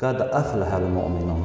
Qəd əfləhəl müminun.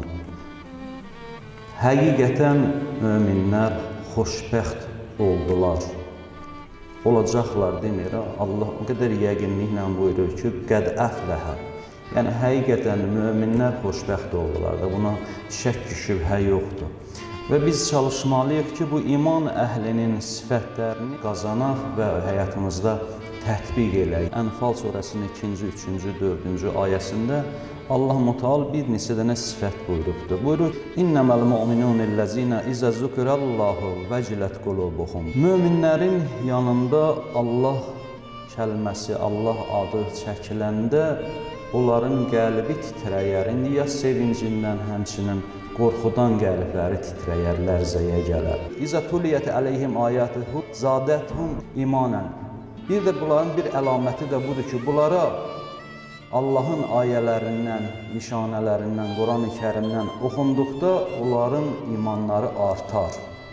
Həqiqətən möminlər xoşbəxt oldular. Olacaqlar demir. Allah o qədər yəqinliklə buyurur ki, qəd əfləhə. Yəni, həqiqətən möminlər xoşbəxt oldular da, buna şək şübhə yoxdur. Və biz çalışmalıyıq ki, bu iman əhlinin sifətlərini qazanaq və həyatımızda tətbiq eləyək. Ənfal surəsinin 2-ci, 3-cü, 4-cü ayəsində Allah Müteal bir neçə dənə sifət buyurubdur. Buyurur, İnnəməl mu'minunəl-ləzinə izə zükürəllahu vəcilət qulubuhum. Möminlərin yanında Allah kəlməsi, Allah adı çəkiləndə onların qəlbi titrəyər. İndi ya sevincindən, həmçinin qorxudan qəlbləri titrəyər, lərzəyə gələr. İzə tuliyyət əleyhim ayətuhu zadəthum imanən. Bir də bunların bir əlaməti də budur ki, bunlara Allahın ayələrindən, nişanələrindən, Quran-ı Kərimdən oxunduqda onların imanları artar.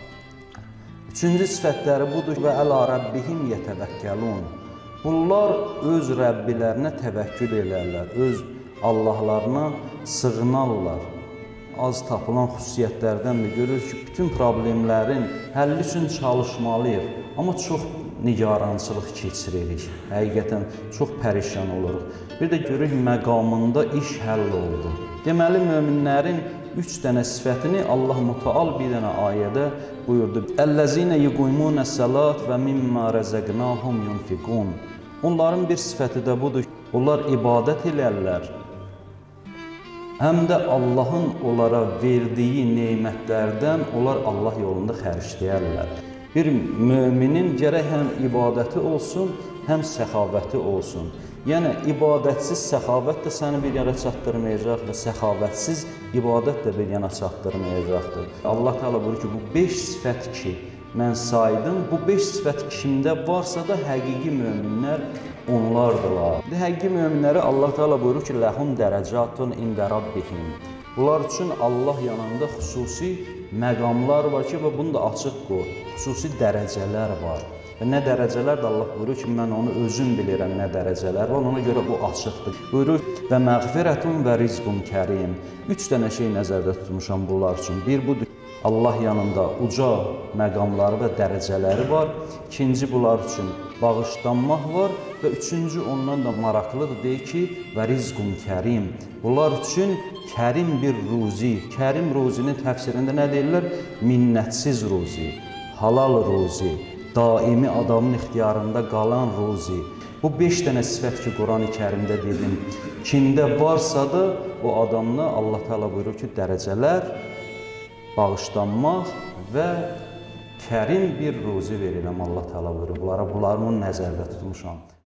Üçüncü sifətləri budur və ələ rəbbihim yətəvəkkəlun. Bunlar öz Rəbbilərinə təvəkkül elərlər, öz Allahlarına sığınarlar. Az tapılan xüsusiyyətlərdən də görür ki, bütün problemlərin həlli üçün çalışmalıyıq, amma çox nigarançılıq keçiririk, həqiqətən çox pərişan oluruq. Bir də görürük, məqamında iş həll oldu. Deməli, möminlərin 3 dənə sifətini Allah Müteal bir dənə ayədə buyurdu. Əlləzinə yuqimunəs-salat və mimmə rəzəqnahum yunfiqun. Onların bir sifəti də budur ki, onlar ibadət elərlər, həm də Allahın onlara verdiyi neymətlərdən onlar Allah yolunda xərcləyərlər. Bir müminin gərək həm ibadəti olsun, həm səxavəti olsun. Yəni, ibadətsiz səxavət də səni bir yana çatdırmayacaq və səxavətsiz ibadət də bir yana çatdırmayacaqdır. Allah Teala buyurur ki, bu 5 sifət ki, mən saydım, bu 5 sifət kimdə varsa da həqiqi möminlər onlardılar. Həqiqi möminləri Allah Teala buyurur ki, ləhum dərəcatun ində rabbihim. Bunlar üçün Allah yanında xüsusi məqamlar var ki, və bunu da açıq qoy, xüsusi dərəcələr var. Və nə dərəcələr də Allah buyurur ki, mən onu özüm bilirəm nə dərəcələr var, ona görə bu açıqdır. Buyurur, və məğfirətun və rizqun kərim. 3 dənə şey nəzərdə tutmuşam bunlar üçün. Bir budur, Allah yanında uca məqamları və dərəcələri var. İkinci, bunlar üçün bağışlanmaq var. Və üçüncü, ondan da maraqlıdır, deyir ki, və rizqun kərim. Bunlar üçün kərim bir ruzi. Kərim ruzinin təfsirində nə deyirlər? Minnətsiz ruzi, halal ruzi, daimi adamın ixtiyarında qalan ruzi. Bu 5 dənə sifət ki, Quran-ı Kərimdə dedim, kimdə varsa da o adamla Allah Teala buyurur ki, dərəcələr, bağışlanmaq və kərim bir ruzi verirəm Allah Teala buyurur. Bunları nəzərdə tutmuşam.